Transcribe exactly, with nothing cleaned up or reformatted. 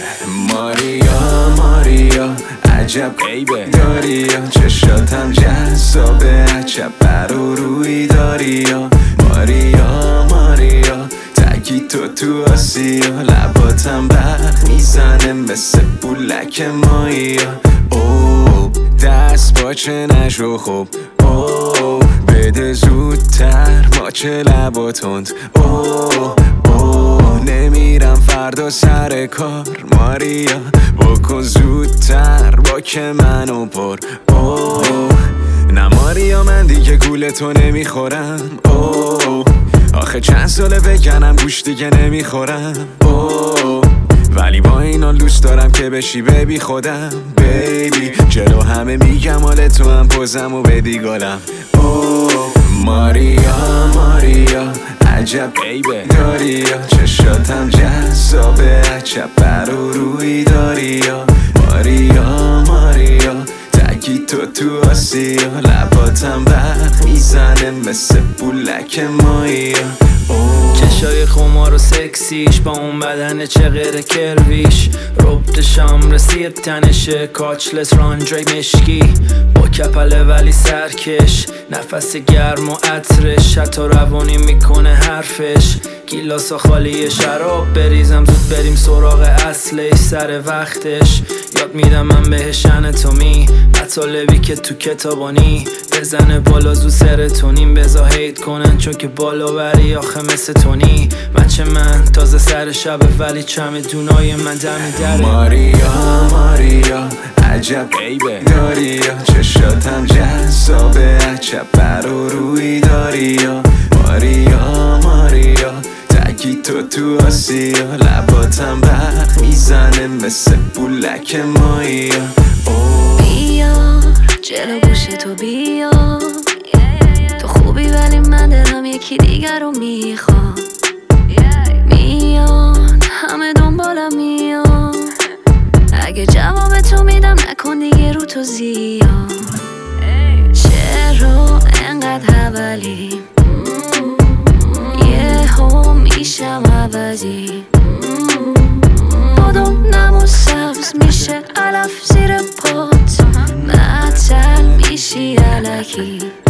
ماریا ماریا عجب غیبه داری یا چشاتم جذابه عجب بر و روی داری یا ماریا ماریا تکی تو تو آسیا لباتم برق میزنه مثل بولک مایا او دست باچه نشو خوب او بده زودتر ماچه لباتوند او او نمیرم فردا سر کار ماریا بکن زودتر با که منو پر او نه ماریا من دیگه گول تو نمیخورم او آخه چند ساله بکنم گوش دیگه نمیخورم او ولی با اینا دوست دارم که بشی ببی خودم بیبی چرا همه میگم حال تو هم پوزم و بدی گلم او ماریا ماریا عجب غیبه داری یا چشاتم جذابه عجب بر و روی داری یا ماریا ماریا تکی تو تو آسیا لباتم برق میزنه مثل بولک مایا چشای خمار و سکسیش با اون بدن چغیر کرویش ربط شام رسید تنشه کاچلس رانجای مشکی با کپله ولی سرکش نفس گرم و عطرش حتی روانی میکنه حرفش گیلاسا خالی شراب بریزم زود بریم سراغ اصلش سر وقتش یاد میدم من بهشن تو می مطالبی که تو کتابانی بزنه بالا زو سرتونین بزا هیت کنن چون که بالا بری آخه مثل تونی بچه من تازه سر شبه ولی چمه دونای من دمی دره ماریا ماریا عجب غیبه داری یا چشاتم جذابه عجب بر و روی داری یا ماریا ماریا تکی تو تو آسیا لباتم برق میزنه مثل بولک مایا بیار جلو گوش تو بیار تو خوبی ولی من دلم یکی دیگر رو میخوام میان همه دنبالم میان اگه جواب تو میدم نکن دیگه رو تو زیاد چرا انقدر حوالی یه هم میشم عوضی بادم نمو سبز میشه علف زیر پات معطل میشی علکی